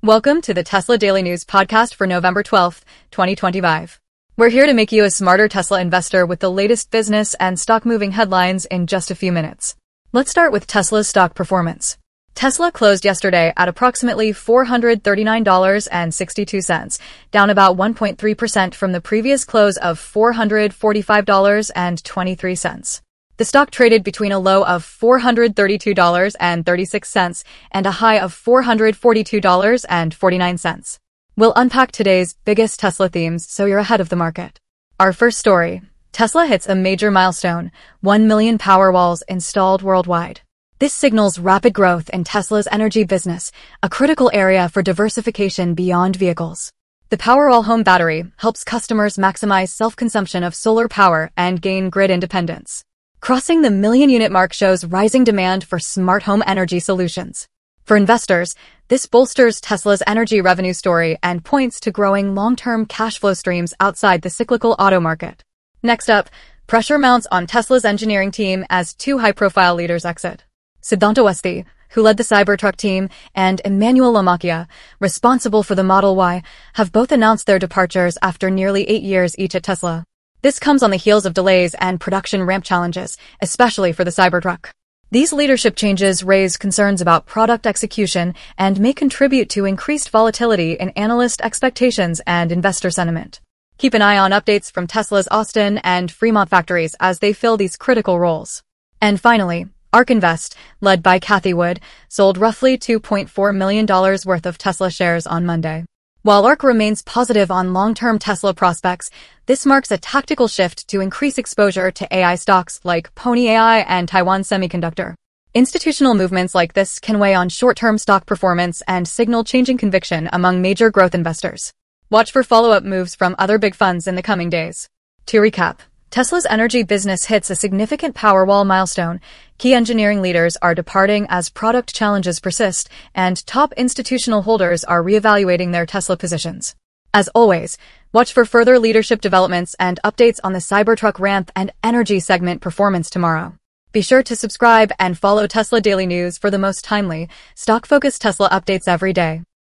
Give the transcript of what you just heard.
Welcome to the Tesla Daily News podcast for November 12th, 2025. We're here to make you a smarter Tesla investor with the latest business and stock-moving headlines in just a few minutes. Let's start with Tesla's stock performance. Tesla closed yesterday at approximately $439.62, down about 1.3% from the previous close of $445.23. The stock traded between a low of $432.36 and a high of $442.49. We'll unpack today's biggest Tesla themes so you're ahead of the market. Our first story: Tesla hits a major milestone, 1 million Powerwalls installed worldwide. This signals rapid growth in Tesla's energy business, a critical area for diversification beyond vehicles. The Powerwall home battery helps customers maximize self-consumption of solar power and gain grid independence. Crossing the million-unit mark shows rising demand for smart home energy solutions. For investors, this bolsters Tesla's energy revenue story and points to growing long-term cash flow streams outside the cyclical auto market. Next up, pressure mounts on Tesla's engineering team as two high-profile leaders exit. Siddhartha Westy, who led the Cybertruck team, and Emmanuel Lamacchia, responsible for the Model Y, have both announced their departures after nearly 8 years each at Tesla. This comes on the heels of delays and production ramp challenges, especially for the Cybertruck. These leadership changes raise concerns about product execution and may contribute to increased volatility in analyst expectations and investor sentiment. Keep an eye on updates from Tesla's Austin and Fremont factories as they fill these critical roles. And finally, ARK Invest, led by Cathie Wood, sold roughly $2.4 million worth of Tesla shares on Monday. While ARK remains positive on long-term Tesla prospects, this marks a tactical shift to increase exposure to AI stocks like Pony AI and Taiwan Semiconductor. Institutional movements like this can weigh on short-term stock performance and signal changing conviction among major growth investors. Watch for follow-up moves from other big funds in the coming days. To recap, Tesla's energy business hits a significant Powerwall milestone. Key engineering leaders are departing as product challenges persist, and top institutional holders are reevaluating their Tesla positions. As always, watch for further leadership developments and updates on the Cybertruck ramp and energy segment performance tomorrow. Be sure to subscribe and follow Tesla Daily News for the most timely, stock-focused Tesla updates every day.